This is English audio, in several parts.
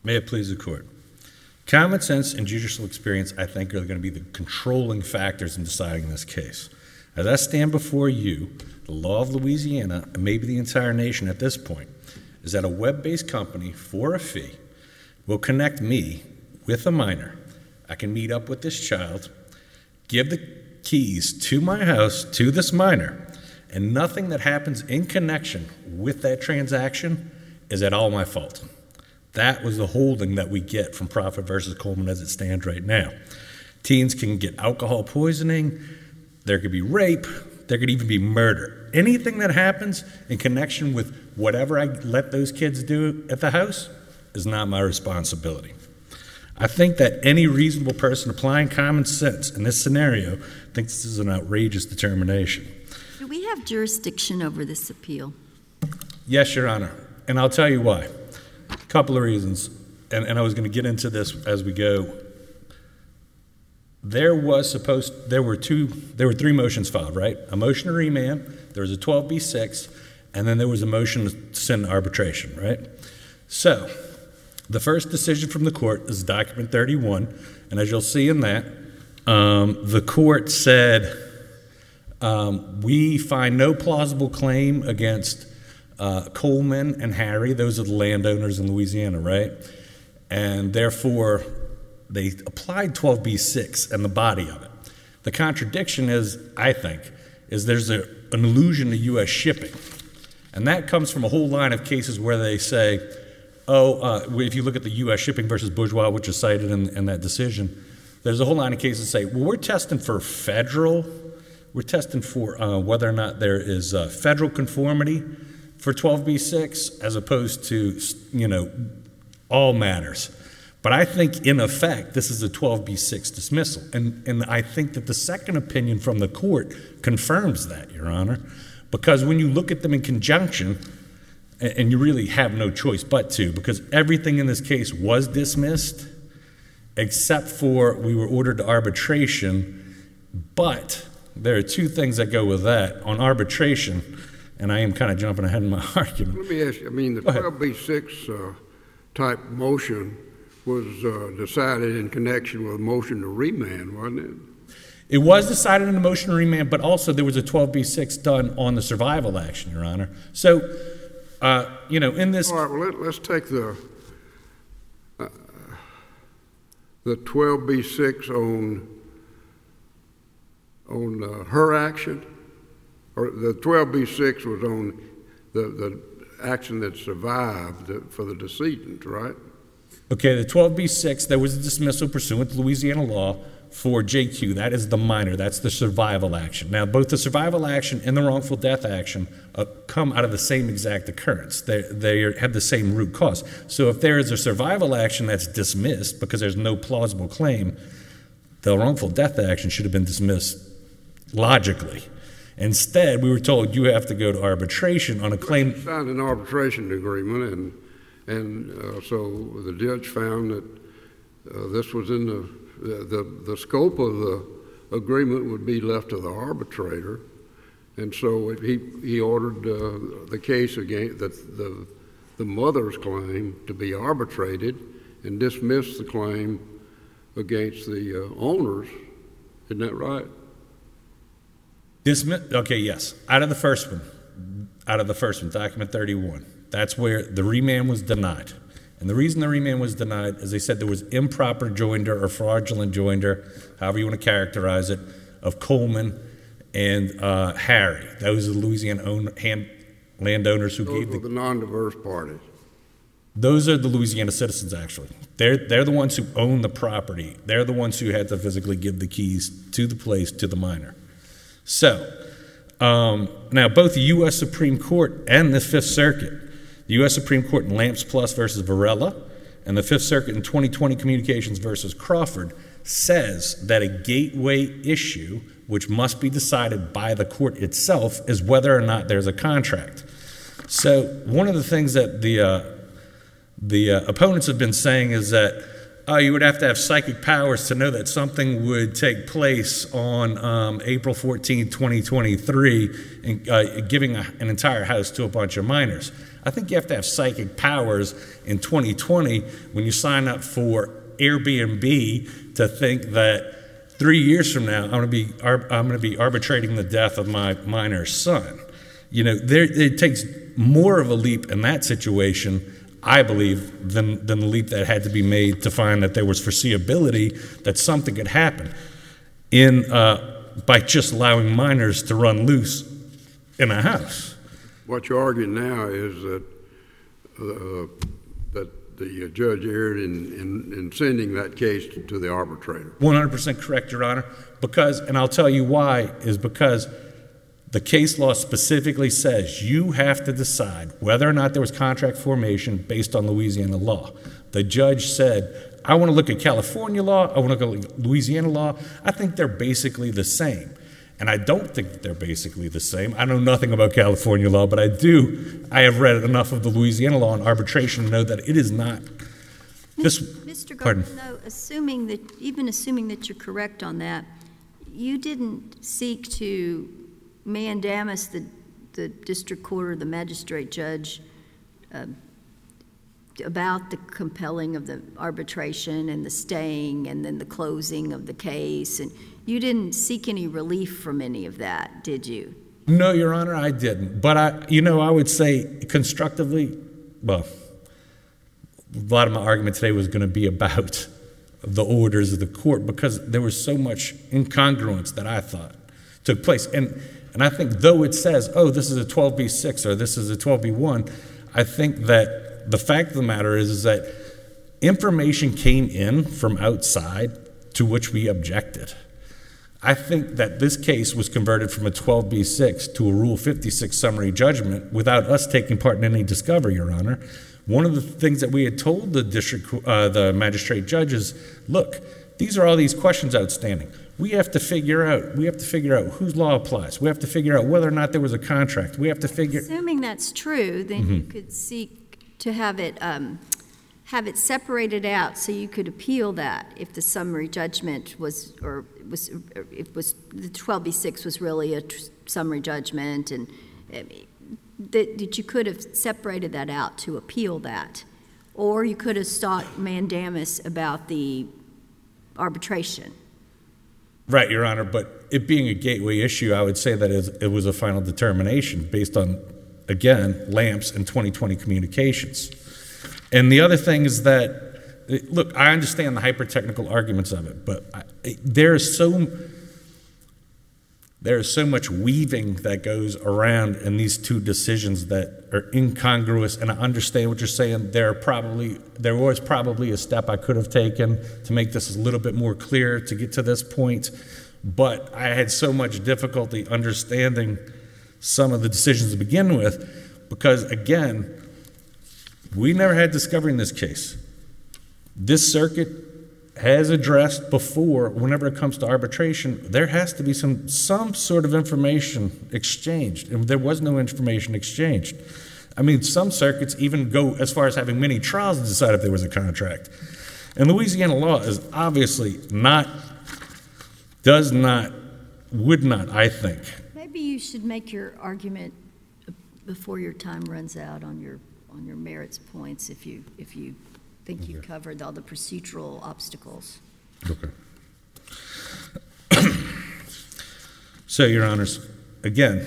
May it please the court. Common sense and judicial experience, I think, are going to be the controlling factors in deciding this case. As I stand before you, the law of Louisiana, and maybe the entire nation at this point, is that a web-based company, for a fee, will connect me with a minor. I can meet up with this child, give the keys to my house to this minor, and nothing that happens in connection with that transaction is at all my fault. That was the holding that we get from Proffitt versus Coleman as it stands right now. Teens can get alcohol poisoning, there could be rape, there could even be murder. Anything that happens in connection with whatever I let those kids do at the house is not my responsibility. I think that any reasonable person applying common sense in this scenario thinks this is an outrageous determination. Do we have jurisdiction over this appeal? Yes, Your Honor, and I'll tell you why. A couple of reasons, and I was going to get into this as we go. There were three motions filed, right? A motion to remand, there was a 12B6, and then there was a motion to send to arbitration, right? So, the first decision from the court is document 31, and as you'll see in that, the court said, we find no plausible claim against Coleman and Harry. Those are the landowners in Louisiana, right? And therefore, they applied 12B6 and the body of it. The contradiction is, I think, is there's an allusion to U.S. shipping. And that comes from a whole line of cases where they say, if you look at the U.S. shipping versus Bourgeois, which is cited in that decision, there's a whole line of cases that say, well, we're testing for whether or not there is federal conformity for 12B6 as opposed to, all matters. But I think, in effect, this is a 12B6 dismissal. And I think that the second opinion from the court confirms that, Your Honor, because when you look at them in conjunction, and you really have no choice but to, because everything in this case was dismissed, except for we were ordered to arbitration. But there are two things that go with that. On arbitration, and I am kind of jumping ahead in my argument. Let me ask you, the 12B6 type motion was decided in connection with a motion to remand, wasn't it? It was decided in a motion to remand, but also there was a 12B6 done on the survival action, Your Honor. So, in this... All right, well, let's take the 12B6 on her action, or the 12B6 was on the action that survived for the decedent, right? Okay, the 12B6, there was a dismissal pursuant to Louisiana law for JQ. That is the minor. That's the survival action. Now, both the survival action and the wrongful death action come out of the same exact occurrence. They have the same root cause. So if there is a survival action that's dismissed because there's no plausible claim, the wrongful death action should have been dismissed logically. Instead, we were told you have to go to arbitration on a claim. We signed an arbitration agreement, and so the judge found that this was in the scope of the agreement would be left to the arbitrator, and so he ordered the case against the mother's claim to be arbitrated and dismissed the claim against the owners. Isn't that right? Okay, yes. Out of the first one, document 31, that's where the remand was denied. And the reason the remand was denied is they said there was improper joinder or fraudulent joinder, however you want to characterize it, of Coleman and Harry. Those are the Louisiana landowners who gave the non-diverse parties. Those are the Louisiana citizens, actually. They're the ones who own the property. They're the ones who had to physically give the keys to the place to the minor. So, now both the U.S. Supreme Court and the Fifth Circuit, the U.S. Supreme Court in Lamps Plus versus Varela, and the Fifth Circuit in 2020 Communications versus Crawford, says that a gateway issue, which must be decided by the court itself, is whether or not there's a contract. So, one of the things that the opponents have been saying is that you would have to have psychic powers to know that something would take place on April 14, 2023, and giving an entire house to a bunch of minors. I think you have to have psychic powers in 2020 when you sign up for Airbnb to think that 3 years from now I'm going to be arbitrating the death of my minor son. You know, it takes more of a leap in that situation, I believe, than the leap that had to be made to find that there was foreseeability that something could happen by just allowing minors to run loose in a house. What you're arguing now is that the judge erred in sending that case to the arbitrator. 100% correct, Your Honor. Because, and I'll tell you why, is because the case law specifically says you have to decide whether or not there was contract formation based on Louisiana law. The judge said, I want to look at California law, I want to look at Louisiana law. I think they're basically the same. And I don't think that they're basically the same. I know nothing about California law, but I have read enough of the Louisiana law on arbitration to know that it is not. Mr. Pardon? Gardner, though, assuming that you're correct on that, you didn't seek to mandamus the district court or the magistrate judge about the compelling of the arbitration and the staying and then the closing of the case, and you didn't seek any relief from any of that, did you? No, Your Honor, I didn't. But I would say constructively, well, a lot of my argument today was going to be about the orders of the court because there was so much incongruence that I thought took place. And I think though it says, oh, this is a 12B6 or this is a 12B1, I think that the fact of the matter is that information came in from outside to which we objected. I think that this case was converted from a 12B6 to a Rule 56 summary judgment without us taking part in any discovery, Your Honor. One of the things that we had told the magistrate judges, look, these are all these questions outstanding. We have to figure out whose law applies. We have to figure out whether or not there was a contract. We have to figure. Assuming that's true, then you could seek to have it separated out so you could appeal that if the summary judgment was the 12B6 was really a summary judgment, and that you could have separated that out to appeal that, or you could have sought mandamus about the arbitration. Right, Your Honor, but it being a gateway issue, I would say that it was a final determination based on, again, Lamps and 2020 communications. And the other thing is that, look, I understand the hyper-technical arguments of it, but there is so much weaving that goes around in these two decisions that are incongruous, and I understand what you're saying. There was probably a step I could have taken to make this a little bit more clear to get to this point, but I had so much difficulty understanding some of the decisions to begin with because, again, we never had discovery in this case. This circuit has addressed before, whenever it comes to arbitration, there has to be some sort of information exchanged, and there was no information exchanged. I mean, some circuits even go as far as having many trials to decide if there was a contract. And Louisiana law is obviously would not, I think. Maybe you should make your argument before your time runs out on your merits points if you think you've covered all the procedural obstacles. Okay. So, Your Honors, again,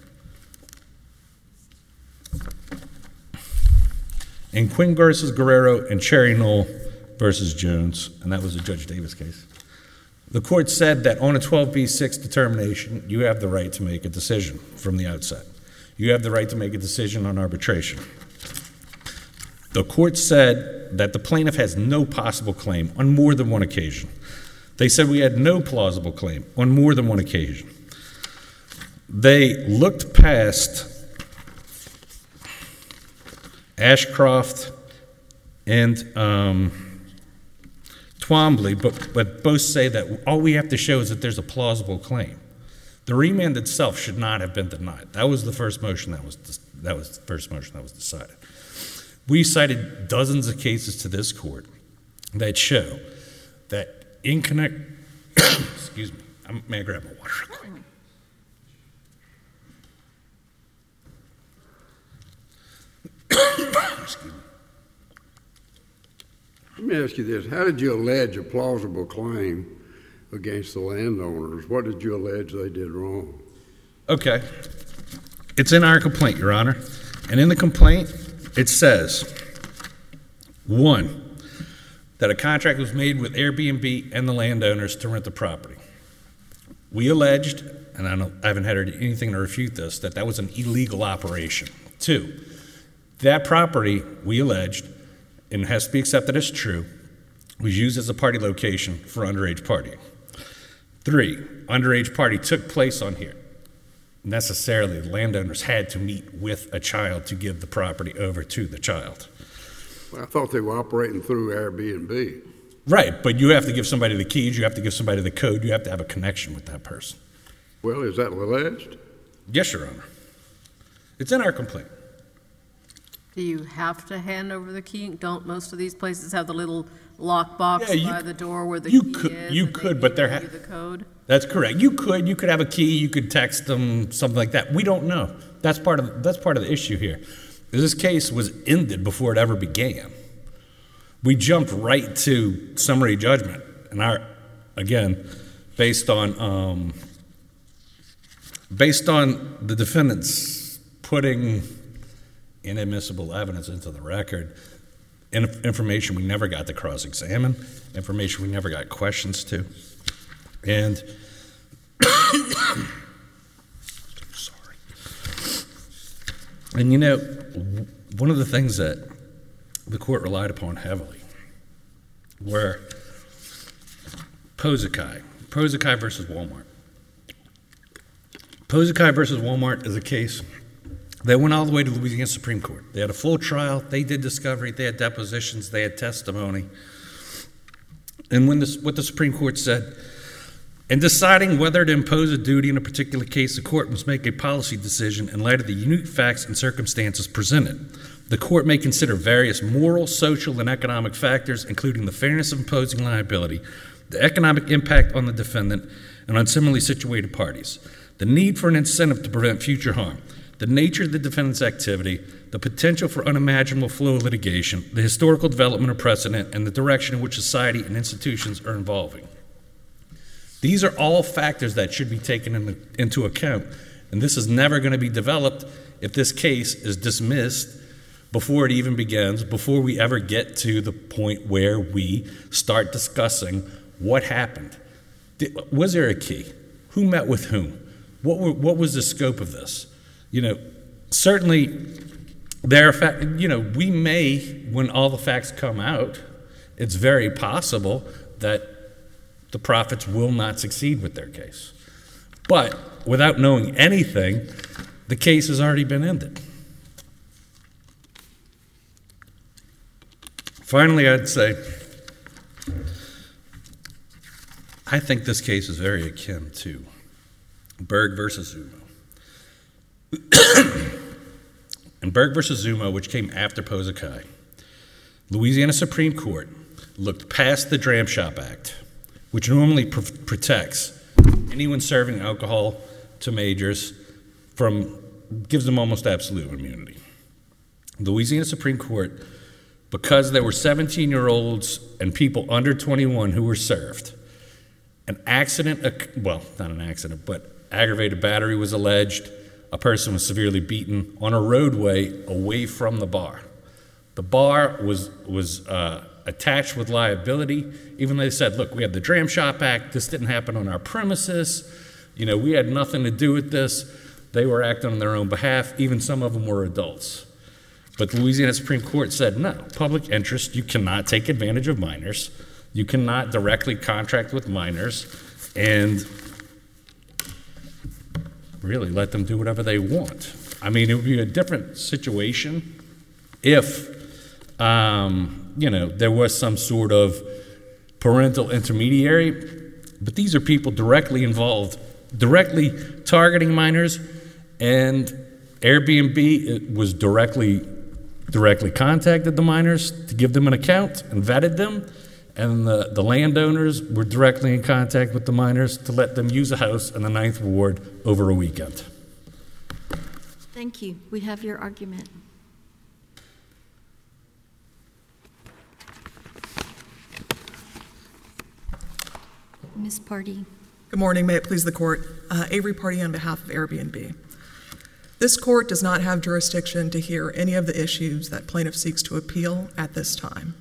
in Quinn versus Guerrero and Cherry Knoll versus Jones, and that was a Judge Davis case, the court said that on a 12B6 determination, you have the right to make a decision from the outset. You have the right to make a decision on arbitration. The court said that the plaintiff has no possible claim on more than one occasion. They said we had no plausible claim on more than one occasion. They looked past Ashcroft and Twombly, but both say that all we have to show is that there's a plausible claim. The remand itself should not have been denied. That was the first motion that was decided. We cited dozens of cases to this court that show that excuse me, may I grab my water real quick? Excuse me. Let me ask you this. How did you allege a plausible claim against the landowners? What did you allege they did wrong? Okay. It's in our complaint, Your Honor. And in the complaint, it says, 1, that a contract was made with Airbnb and the landowners to rent the property. We alleged, and I haven't heard anything to refute this, that that was an illegal operation. 2, that property, we alleged, and has to be accepted as true, was used as a party location for underage partying. 3, underage party took place on here. Necessarily, the landowners had to meet with a child to give the property over to the child. Well, I thought they were operating through Airbnb. Right, but you have to give somebody the keys, you have to give somebody the code, you have to have a connection with that person. Well, is that alleged? Yes, Your Honor. It's in our complaint. Do you have to hand over the key? Don't most of these places have the little lock box by the door where the key is? You could, but there the code? That's correct. You could have a key, you could text them, something like that. We don't know. That's part of the issue here. This case was ended before it ever began. We jumped right to summary judgment, and again, based on the defendants putting inadmissible evidence into the record, information we never got to cross-examine, information we never got questions to, and sorry. And one of the things that the court relied upon heavily were Pozekai versus Walmart. Pozekai versus Walmart is a case that went all the way to the Louisiana Supreme Court. They had a full trial, they did discovery, they had depositions, they had testimony. And what the Supreme Court said, in deciding whether to impose a duty in a particular case, the court must make a policy decision in light of the unique facts and circumstances presented. The court may consider various moral, social, and economic factors, including the fairness of imposing liability, the economic impact on the defendant, and on similarly situated parties, the need for an incentive to prevent future harm, the nature of the defendant's activity, the potential for unimaginable flow of litigation, the historical development of precedent, and the direction in which society and institutions are evolving. These are all factors that should be taken into account, and this is never going to be developed if this case is dismissed before it even begins, before we ever get to the point where we start discussing what happened. Was there a key? Who met with whom? What was the scope of this? Certainly there are we may, when all the facts come out, it's very possible that the Prophets will not succeed with their case. But without knowing anything, the case has already been ended. Finally, I'd say, I think this case is very akin to Berg versus Zumo. In Berg versus Zumo, which came after Pozekai, Louisiana Supreme Court looked past the Dram Shop Act, which normally protects anyone serving alcohol to majors gives them almost absolute immunity. Louisiana Supreme Court, because there were 17-year-olds and people under 21 who were served, not an accident, but aggravated battery was alleged. A person was severely beaten on a roadway away from the bar. The bar was attached with liability, even though they said, look, we have the Dram Shop Act, this didn't happen on our premises, we had nothing to do with this. They were acting on their own behalf, even some of them were adults. But the Louisiana Supreme Court said, no, public interest, you cannot take advantage of minors, you cannot directly contract with minors, and really let them do whatever they want. I mean, it would be a different situation if there was some sort of parental intermediary, but these are people directly involved, directly targeting minors, and Airbnb was directly contacted the minors to give them an account and vetted them, and the landowners were directly in contact with the minors to let them use a house in the 9th Ward over a weekend. Thank you. We have your argument. Ms. Pardee. Good morning. May it please the court. Avery Pardee on behalf of Airbnb. This court does not have jurisdiction to hear any of the issues that plaintiff seeks to appeal at this time.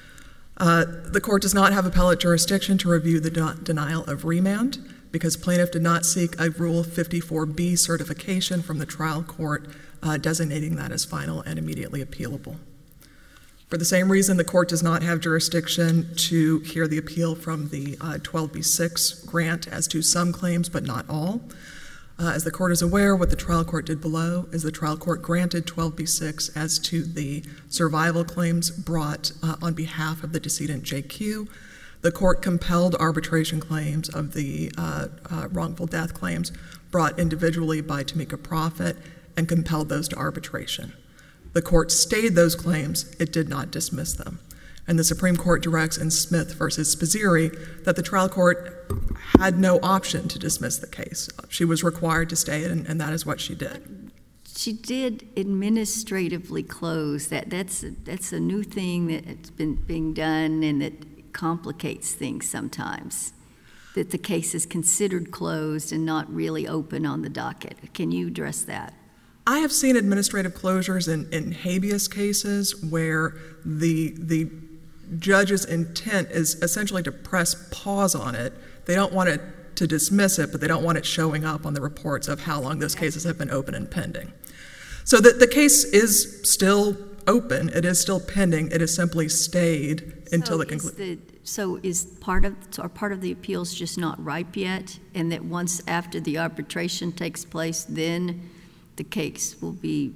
The court does not have appellate jurisdiction to review the denial of remand because plaintiff did not seek a Rule 54B certification from the trial court designating that as final and immediately appealable. For the same reason, the court does not have jurisdiction to hear the appeal from the 12B6 grant as to some claims, but not all. As the court is aware, what the trial court did below is the trial court granted 12B6 as to the survival claims brought on behalf of the decedent JQ. The court compelled arbitration claims of the wrongful death claims brought individually by Tamika Profit and compelled those to arbitration. The court stayed those claims, it did not dismiss them. And the Supreme Court directs in Smith versus Spizzirri that the trial court had no option to dismiss the case. She was required to stay it, and that is what she did. She did administratively close. That's a new thing that's been being done, and that complicates things sometimes. That the case is considered closed and not really open on the docket. Can you address that? I have seen administrative closures in habeas cases where the judge's intent is essentially to press pause on it. They don't want it to dismiss it, but they don't want it showing up on the reports of how long those cases have been open and pending. So the case is still open. It is still pending. It is simply stayed until the conclusion. So is part of the appeals just not ripe yet, and that once after the arbitration takes place, then the case will be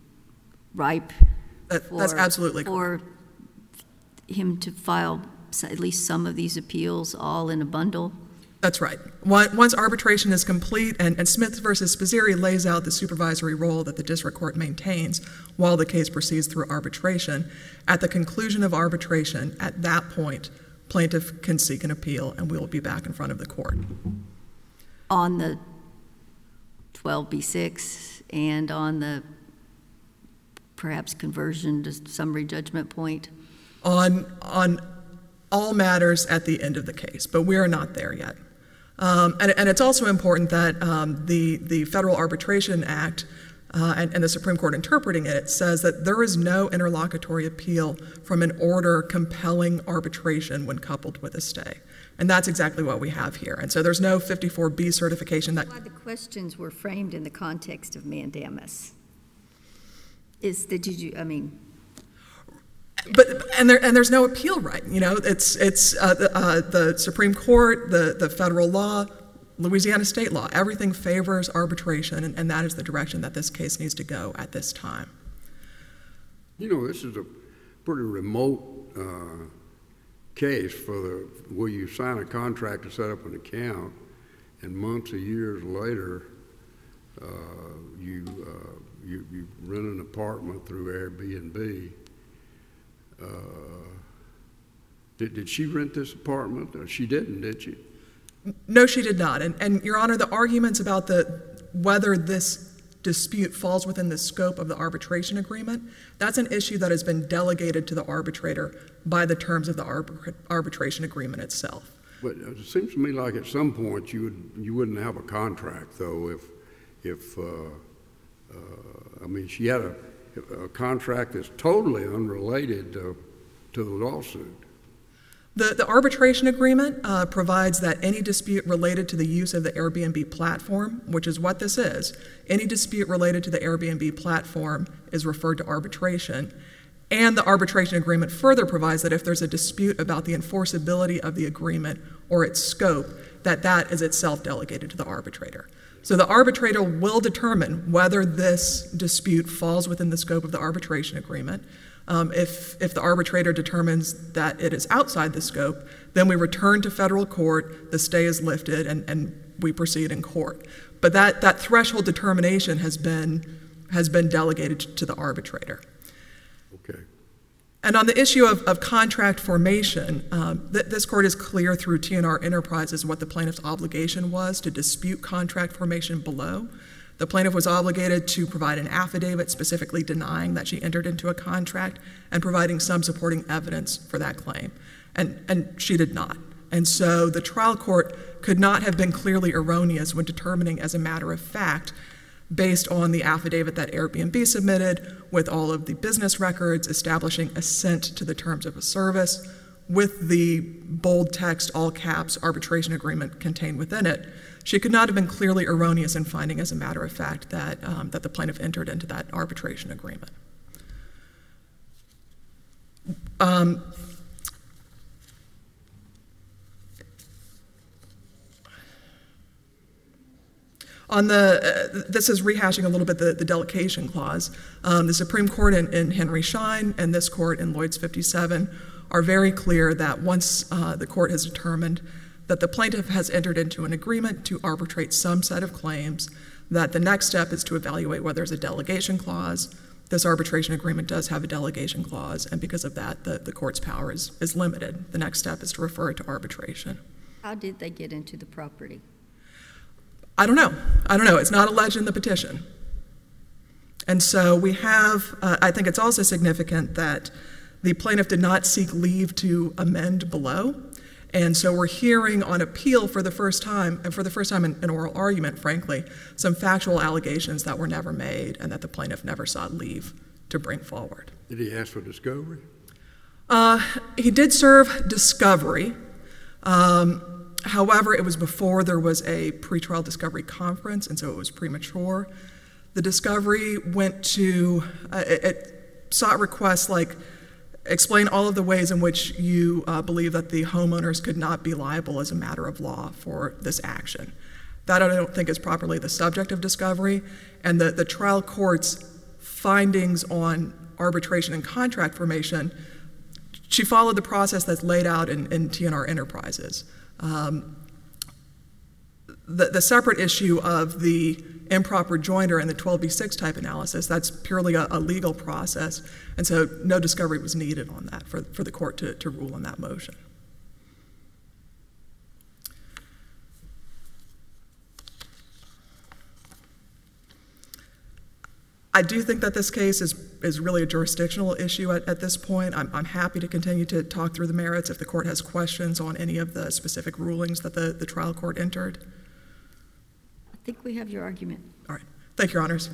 ripe? That's absolutely correct. For him to file at least some of these appeals all in a bundle? That's right. Once arbitration is complete, and Smith versus Spizzirri lays out the supervisory role that the district court maintains while the case proceeds through arbitration, at the conclusion of arbitration, at that point, plaintiff can seek an appeal, and we will be back in front of the court. On the 12B6 and on the perhaps conversion to summary judgment point? On all matters at the end of the case, but we are not there yet. And it's also important that the Federal Arbitration Act and the Supreme Court interpreting it says that there is no interlocutory appeal from an order compelling arbitration when coupled with a stay. And that's exactly what we have here. And so there's no 54B certification that... Why the questions were framed in the context of mandamus. And there's no appeal right. You know, it's the Supreme Court, the federal law, Louisiana state law. Everything favors arbitration, and that is the direction that this case needs to go at this time. You know, this is a pretty remote case where you sign a contract to set up an account, and months or years later, you rent an apartment through Airbnb. Did she rent this apartment? She didn't, did she? No, she did not. And Your Honor, the arguments about whether this dispute falls within the scope of the arbitration agreement, that's an issue that has been delegated to the arbitrator by the terms of the arbitration agreement itself. But it seems to me like at some point you wouldn't have a contract, though, if she had a contract that's totally unrelated to the lawsuit. The arbitration agreement provides that any dispute related to the use of the Airbnb platform, which is what this is, any dispute related to the Airbnb platform is referred to arbitration. And the arbitration agreement further provides that if there's a dispute about the enforceability of the agreement or its scope, that is itself delegated to the arbitrator. So the arbitrator will determine whether this dispute falls within the scope of the arbitration agreement. If the arbitrator determines that it is outside the scope, then we return to federal court, the stay is lifted, and we proceed in court. But that threshold determination has been delegated to the arbitrator. Okay. And on the issue of contract formation, this court is clear through TNR Enterprises what the plaintiff's obligation was to dispute contract formation below. The plaintiff was obligated to provide an affidavit specifically denying that she entered into a contract and providing some supporting evidence for that claim. And she did not. And so the trial court could not have been clearly erroneous when determining as a matter of fact, based on the affidavit that Airbnb submitted with all of the business records establishing assent to the terms of a service, with the bold text, all caps, arbitration agreement contained within it, she could not have been clearly erroneous in finding as a matter of fact that, that the plaintiff entered into that arbitration agreement. On this is rehashing a little bit the delegation clause. The Supreme Court in Henry Schein and this court in Lloyd's 57 are very clear that once the court has determined that the plaintiff has entered into an agreement to arbitrate some set of claims, that the next step is to evaluate whether there's a delegation clause. This arbitration agreement does have a delegation clause, and because of that, the court's power is limited. The next step is to refer it to arbitration. How did they get into the property? I don't know. It's not alleged in the petition. And so we have, I think it's also significant that the plaintiff did not seek leave to amend below. And so we're hearing on appeal for the first time, and for the first time in oral argument, frankly, some factual allegations that were never made and that the plaintiff never sought leave to bring forward. Did he ask for discovery? He did serve discovery. However, it was before there was a pretrial discovery conference, and so it was premature. The discovery went to, it sought requests like, explain all of the ways in which you believe that the homeowners could not be liable as a matter of law for this action. That I don't think is properly the subject of discovery, and the trial court's findings on arbitration and contract formation, she followed the process that's laid out in TNR Enterprises. The separate issue of the improper joinder and the 12b6 type analysis, that's purely a legal process, and so no discovery was needed on that for the court to rule on that motion. I do think that this case is really a jurisdictional issue at this point. I'm happy to continue to talk through the merits if the court has questions on any of the specific rulings that the trial court entered. I think we have your argument. All right. Thank you, Your Honors.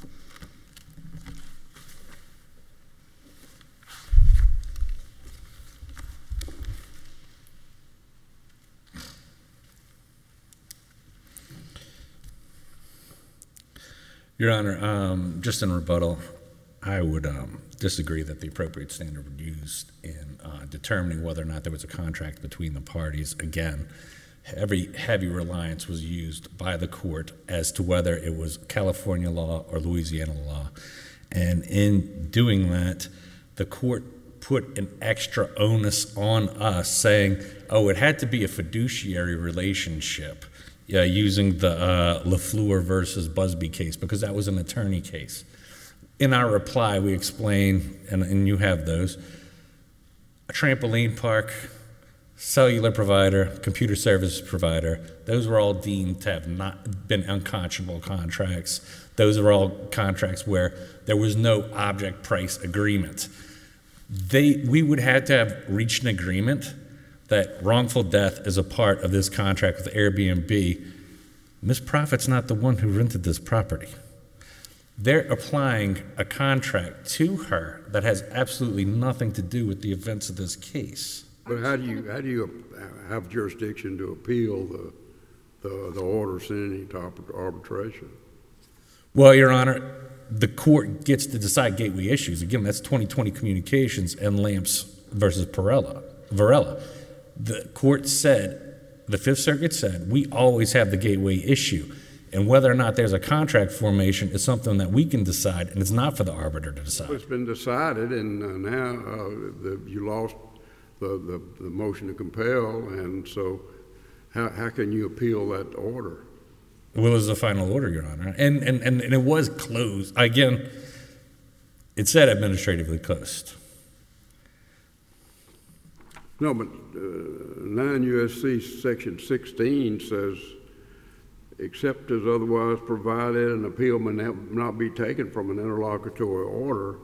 Your Honor, just in rebuttal, I would disagree that the appropriate standard was used in determining whether or not there was a contract between the parties. Again, heavy reliance was used by the court as to whether it was California law or Louisiana law. And in doing that, the court put an extra onus on us saying, oh, it had to be a fiduciary relationship. Using the LaFleur versus Busby case, because that was an attorney case. In our reply, we explain, and you have those, a trampoline park, cellular provider, computer service provider, those were all deemed to have not been unconscionable contracts. Those are all contracts where there was no object price agreement. We would have to have reached an agreement that wrongful death is a part of this contract with Airbnb. Ms. Profit's not the one who rented this property. They're applying a contract to her that has absolutely nothing to do with the events of this case. But how do you have jurisdiction to appeal the order sending to arbitration? Well, Your Honor, the court gets to decide gateway issues. Again, that's 2020 Communications and Lamps versus Varela. The court said, the Fifth Circuit said, we always have the gateway issue. And whether or not there's a contract formation is something that we can decide, and it's not for the arbiter to decide. It's been decided, and now you lost the motion to compel, and so how can you appeal that order? Well, it was a final order, Your Honor. And it was closed. Again, it said administratively closed. No, but 9 U.S.C. Section 16 says, except as otherwise provided, an appeal may not be taken from an interlocutory order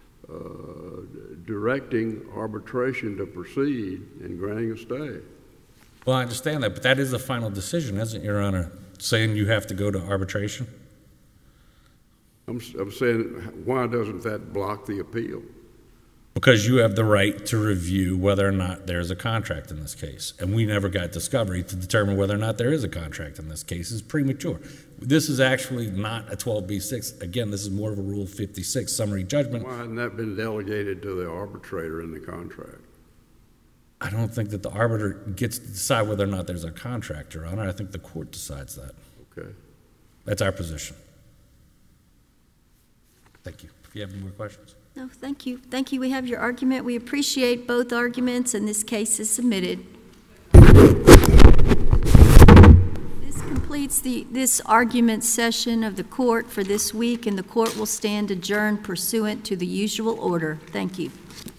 directing arbitration to proceed and granting a stay. Well, I understand that, but that is a final decision, isn't it, Your Honor? Saying you have to go to arbitration? I'm saying, why doesn't that block the appeal? Because you have the right to review whether or not there's a contract in this case. And we never got discovery to determine whether or not there is a contract in this case. It's premature. This is actually not a 12b-6. Again, this is more of a Rule 56 summary judgment. Why hadn't that been delegated to the arbitrator in the contract? I don't think that the arbiter gets to decide whether or not there's a contract, Your Honor. I think the court decides that. Okay. That's our position. Thank you. If you have any more questions. No, thank you. Thank you. We have your argument. We appreciate both arguments, and this case is submitted. This completes this argument session of the court for this week, and the court will stand adjourned pursuant to the usual order. Thank you.